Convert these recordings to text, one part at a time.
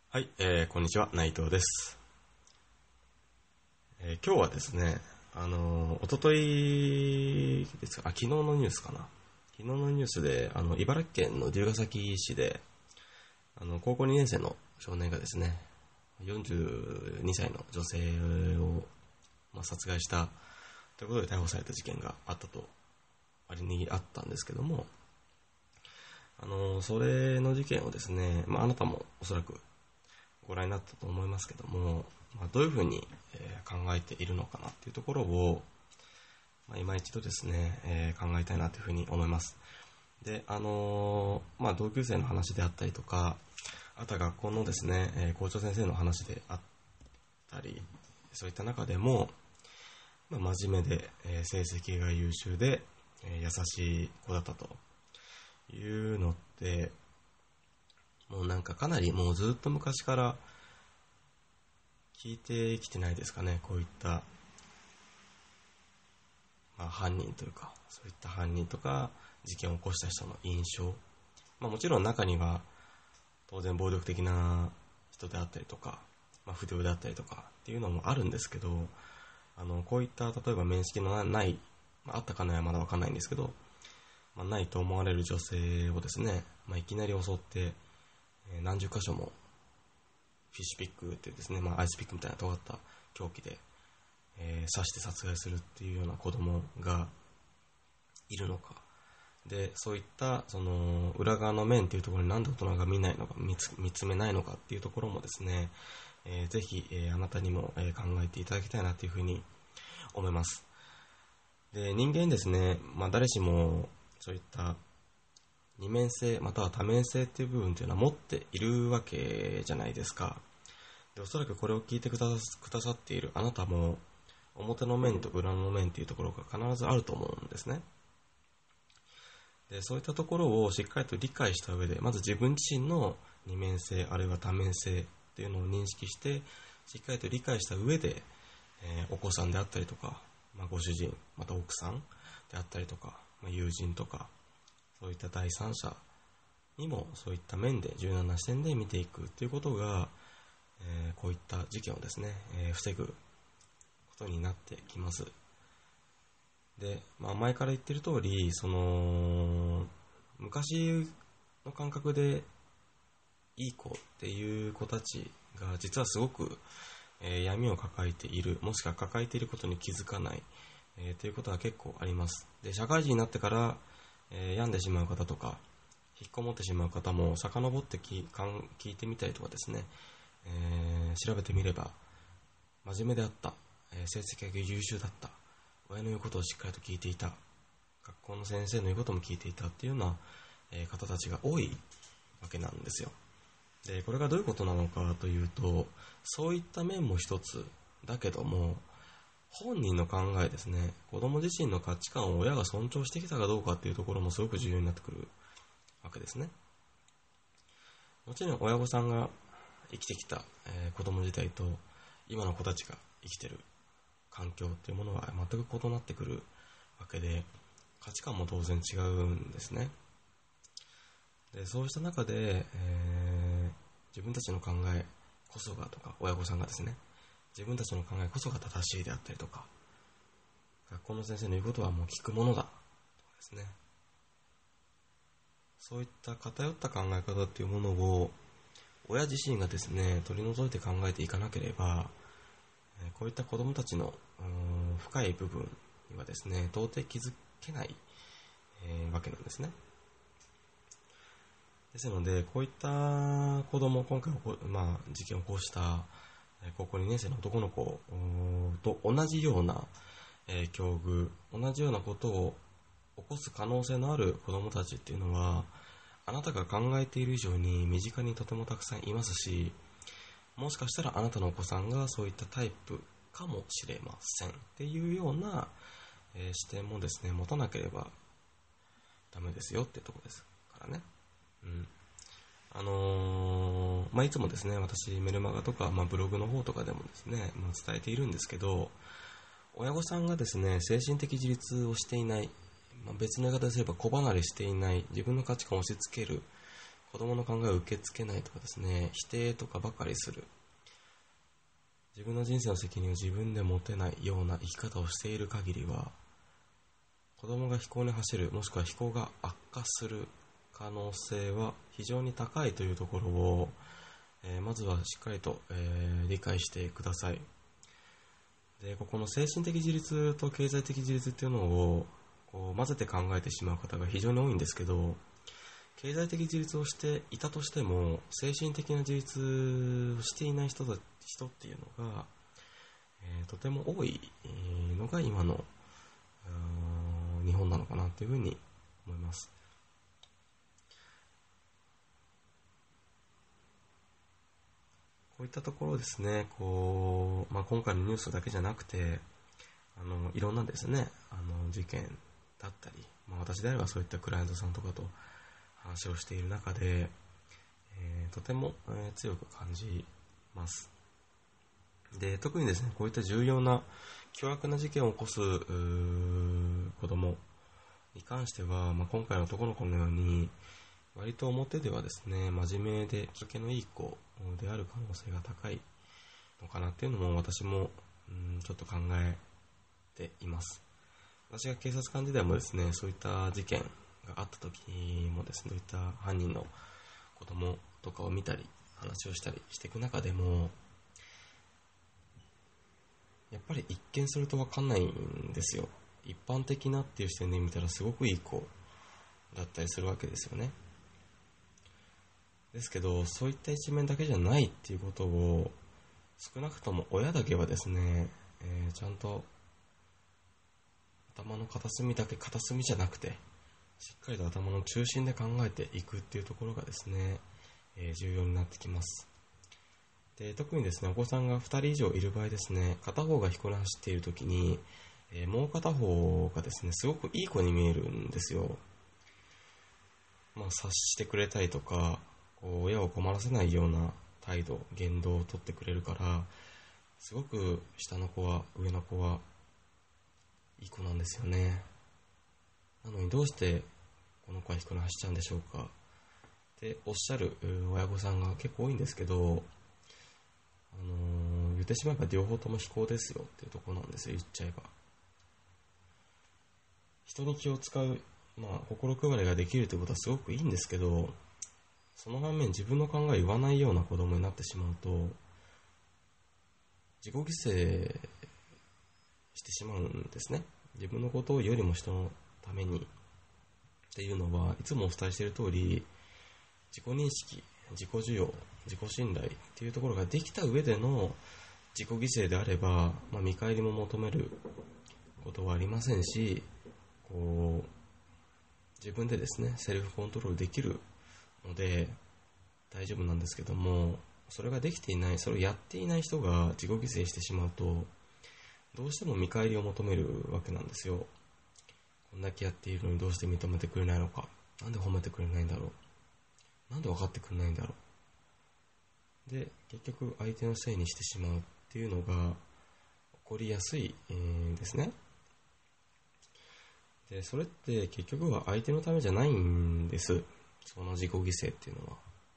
はい、こんにちは、内藤です。今日はですね、おとといですか、昨日のニュースかな。昨日のニュースで、茨城県の龍ケ崎市で、高校2年生の少年がですね、42歳の女性を、殺害したということで逮捕された事件があったと、割にあったんですけども、それの事件をですね、あなたもおそらくご覧になったと思いますけども、どういうふうに考えているのかなっていうところを、今一度ですね、考えたいなというふうに思います。で、同級生の話であったりとか、あとは学校のですね、校長先生の話であったり、そういった中でも、真面目で、成績が優秀で、優しい子だったというのって、もうなんかかなりもうずっと昔から聞いてきてないですかね。こういった、犯人というか、そういった犯人とか事件を起こした人の印象。もちろん中には当然暴力的な人であったりとか、不良であったりとかっていうのもあるんですけど、こういった例えば面識のない、あったかないはまだわかんないんですけど、ないと思われる女性をですね、いきなり襲って何十箇所もフィッシュピックってですね、アイスピックみたいな尖った凶器で、刺して殺害するっていうような子供がいるのか。で、そういったその裏側の面っていうところになんで大人が見ないのか、見つめないのかっていうところもですね、ぜひ、あなたにも、考えていただきたいなというふうに思います。で、人間ですね、誰しもそういった二面性または多面性っていう部分というのは持っているわけじゃないですか。で、おそらくこれを聞いてくださっているあなたも表の面と裏の面っていうところが必ずあると思うんですね。で、そういったところをしっかりと理解した上で、まず自分自身の二面性あるいは多面性っていうのを認識してしっかりと理解した上で、お子さんであったりとか、ご主人また奥さんであったりとか、友人とかそういった第三者にもそういった面で柔軟な視点で見ていくということが、こういった事件をですね、防ぐことになってきます。で、前から言ってる通り、その昔の感覚でいい子っていう子たちが実はすごく、闇を抱えている、もしくは抱えていることに気づかない、ということは結構あります。で、社会人になってから病んでしまう方とか引っこもってしまう方も遡って聞いてみたりとかですね、調べてみれば真面目であった、成績が優秀だった、親の言うことをしっかりと聞いていた、学校の先生の言うことも聞いていたっていうような、方たちが多いわけなんですよ。で、これがどういうことなのかというと、そういった面も一つだけども、本人の考えですね、子供自身の価値観を親が尊重してきたかどうかっていうところもすごく重要になってくるわけですね。もちろん親御さんが生きてきた、子供自体と今の子たちが生きてる環境っていうものは全く異なってくるわけで、価値観も当然違うんですね。で、そうした中で、自分たちの考えこそがとか、親御さんがですね、自分たちの考えこそが正しいであったりとか、学校の先生の言うことはもう聞くものだとかですね、そういった偏った考え方っていうものを親自身がですね取り除いて考えていかなければ、こういった子どもたちの深い部分にはですね到底気づけない、わけなんですね。ですので、こういった子ども、今回事件を起こした高校2年生の男の子と同じような境遇、同じようなことを起こす可能性のある子どもたちっていうのは、あなたが考えている以上に身近にとてもたくさんいますし、もしかしたらあなたのお子さんがそういったタイプかもしれませんっていうような、視点もですね持たなければダメですよってとこですからね。いつもですね、私メルマガとか、ブログの方とかでもですね、伝えているんですけど、親御さんがですね精神的自立をしていない、別の言い方ですれば子離れしていない、自分の価値観を押し付ける子供の考えを受け付けないとかですね、否定とかばかりする、自分の人生の責任を自分で持てないような生き方をしている限りは、子供が飛行に走る、もしくは飛行が悪化する可能性は非常に高いというところを、まずはしっかりと、理解してください。で、ここの精神的自立と経済的自立っていうのをこう混ぜて考えてしまう方が非常に多いんですけど、経済的自立をしていたとしても精神的な自立をしていない人っていうのが、とても多いのが今の日本なのかなというふうに思います。こういったところですね、今回のニュースだけじゃなくて、いろんなですね、事件だったり、私であればそういったクライアントさんとかと話をしている中で、とても、強く感じます。で、特にですね、こういった重要な凶悪な事件を起こす子供に関しては、今回の男の子のように割と表ではですね、真面目で気気のいい子である可能性が高いのかなっていうのも私もちょっと考えています。私が警察官時代もですね、そういった事件があった時もですね、そういった犯人の子供とかを見たり話をしたりしていく中でも、やっぱり一見すると分かんないんですよ。一般的なっていう視点で見たらすごくいい子だったりするわけですよね。ですけど、そういった一面だけじゃないっていうことを少なくとも親だけはですね、ちゃんと頭の片隅じゃなくて、しっかりと頭の中心で考えていくっていうところがですね、重要になってきます。で、特にですね、お子さんが2人以上いる場合ですね、片方が彦根走っている時に、もう片方がですね、すごくいい子に見えるんですよ。察してくれたりとか、親を困らせないような態度、言動をとってくれるから、すごく下の子は上の子はいい子なんですよね。なのにどうしてこの子は彦根走っちゃうんでしょうかっておっしゃる親御さんが結構多いんですけど、言ってしまえば両方とも非行ですよっていうところなんですよ、言っちゃえば。人に気を使う、心配りができるということはすごくいいんですけど、その反面自分の考えを言わないような子供になってしまうと、自己犠牲してしまうんですね。自分のことよりも人のためにっていうのは、いつもお伝えしている通り、自己認識、自己需要、自己信頼っていうところができた上での自己犠牲であれば、見返りも求めることはありませんし、自分でですね、セルフコントロールできるので大丈夫なんですけども、それができていない、それをやっていない人が自己犠牲してしまうと、どうしても見返りを求めるわけなんですよ。こんだけやっているのにどうして認めてくれないのか、なんで褒めてくれないんだろう、なんで分かってくれないんだろう。で、結局相手のせいにしてしまうっていうのが起こりやすい、ですね。で、それって結局は相手のためじゃないんです。その自己犠牲っていうのは。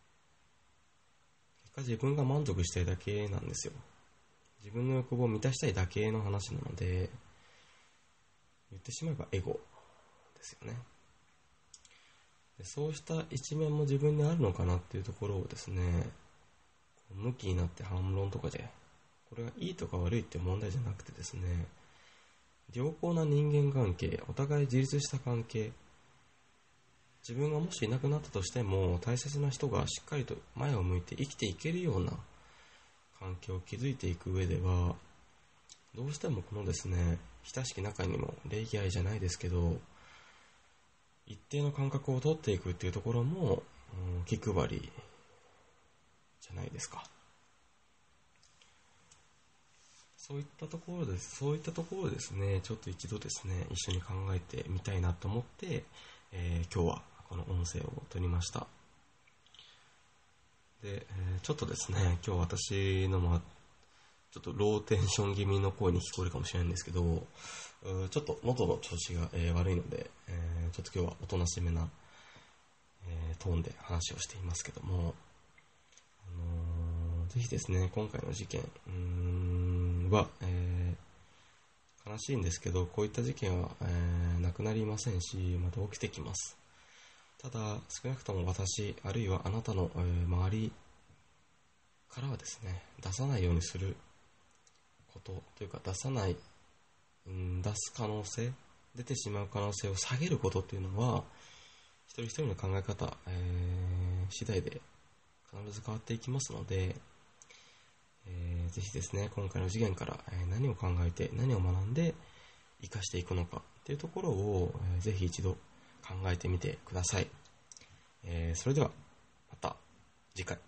結果自分が満足したいだけなんですよ。自分の欲望を満たしたいだけの話なので、言ってしまえばエゴですよね。で、そうした一面も自分にあるのかなっていうところをですね、向きになって反論とかで、これがいいとか悪いって問題じゃなくてですね、良好な人間関係、お互い自立した関係、自分がもしいなくなったとしても大切な人がしっかりと前を向いて生きていけるような環境を築いていく上では、どうしてもこのですね、親しき中にも礼儀愛じゃないですけど、一定の感覚を取っていくっていうところも、気配りじゃないですか。そういったところですね、ちょっと一度ですね、一緒に考えてみたいなと思って、今日はこの音声を撮りました。で、ちょっとですね、今日私のちょっとローテンション気味の声に聞こえるかもしれないんですけど、ちょっと喉の調子が、悪いので、ちょっと今日はおとなしめな、 トーンで話をしていますけども、ぜひですね、今回の事件は、悲しいんですけど、こういった事件は、なくなりませんし、また起きてきます。ただ、少なくとも私、あるいはあなたの、周りからはですね、出さないようにすることというか、出す可能性、出てしまう可能性を下げることっていうのは、一人一人の考え方、次第で必ず変わっていきますので、ぜひですね、今回の事件から、何を考えて、何を学んで生かしていくのかっていうところを、ぜひ一度考えてみてください。それではまた次回。